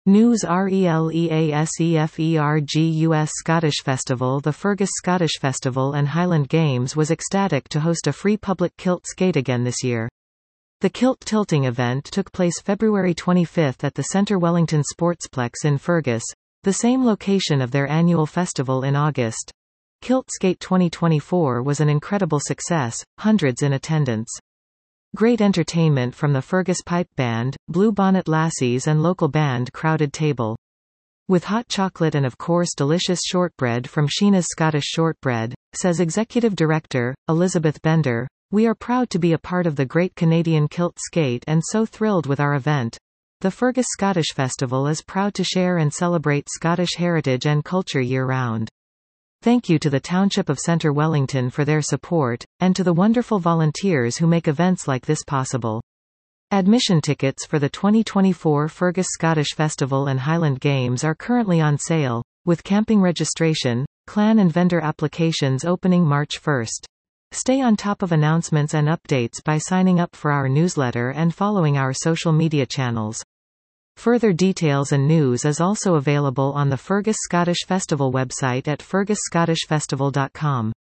News RELEASEFERGUS Scottish Festival. The Fergus Scottish Festival and Highland Games was ecstatic to host a free public kilt skate again this year. The kilt tilting event took place February 25 at the Centre Wellington Sportsplex in Fergus, the same location of their annual festival in August. Kilt Skate 2024 was an incredible success, hundreds in attendance. Great entertainment from the Fergus Pipe Band, Blue Bonnet Lassies and local band Crowded Table. With hot chocolate and of course delicious shortbread from Sheena's Scottish Shortbread, says Executive Director, Elizabeth Bender, "We are proud to be a part of the Great Canadian Kilt Skate and so thrilled with our event. The Fergus Scottish Festival is proud to share and celebrate Scottish heritage and culture year-round. Thank you to the Township of Centre Wellington for their support, and to the wonderful volunteers who make events like this possible." Admission tickets for the 2024 Fergus Scottish Festival and Highland Games are currently on sale, with camping registration, clan and vendor applications opening March 1. Stay on top of announcements and updates by signing up for our newsletter and following our social media channels. Further details and news is also available on the Fergus Scottish Festival website at fergusscottishfestival.com.